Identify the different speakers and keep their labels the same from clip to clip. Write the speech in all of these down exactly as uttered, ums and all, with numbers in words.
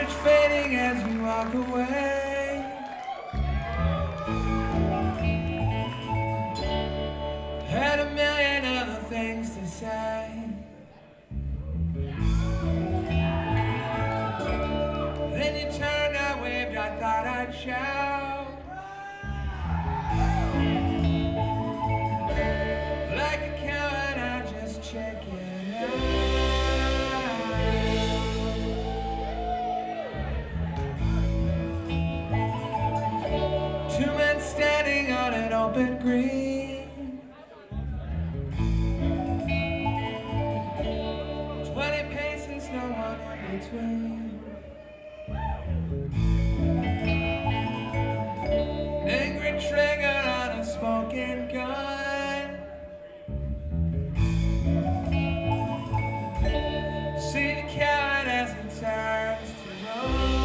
Speaker 1: image fading as you walk away. Had a million other things to say. Then you turned, I waved, I thought I'd shout. Like a coward, I just check it out. Two men standing on an open green. Twenty paces, no one in between. Angry trigger on a smoking gun. See the coward as he turns to run.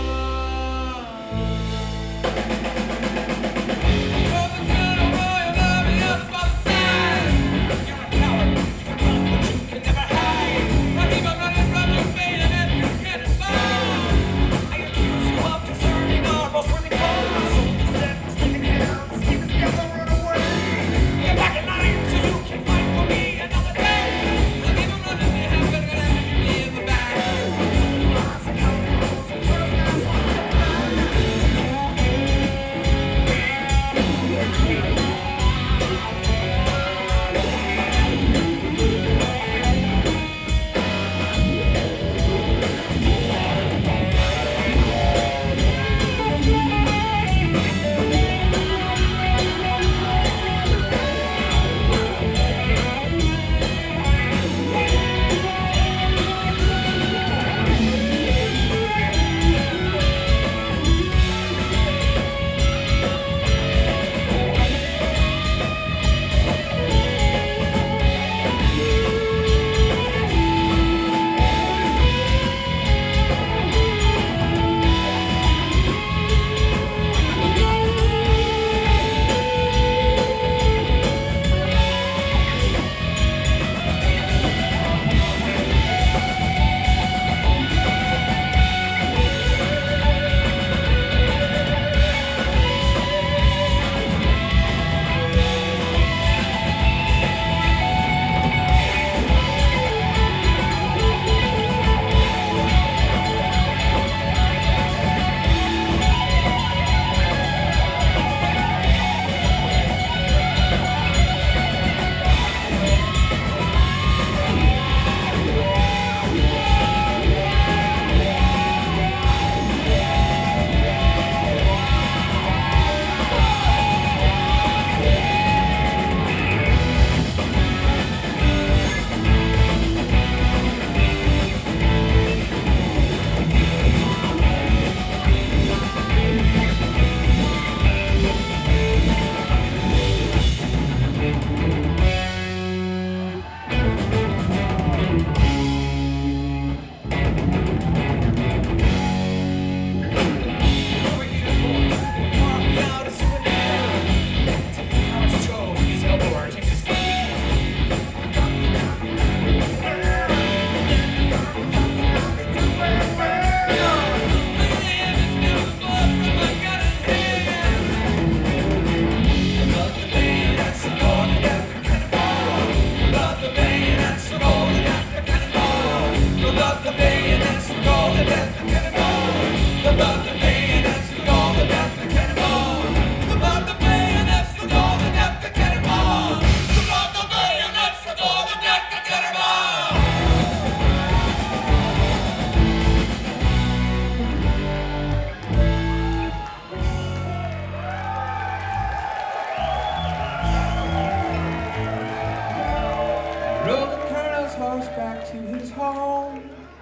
Speaker 1: Back to his home.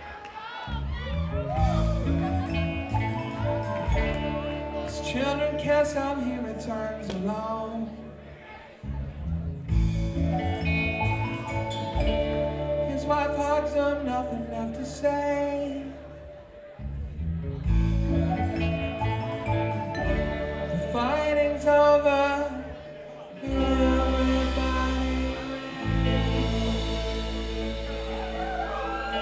Speaker 1: His children can't stop, he returns alone. His wife hugs him, nothing left to say.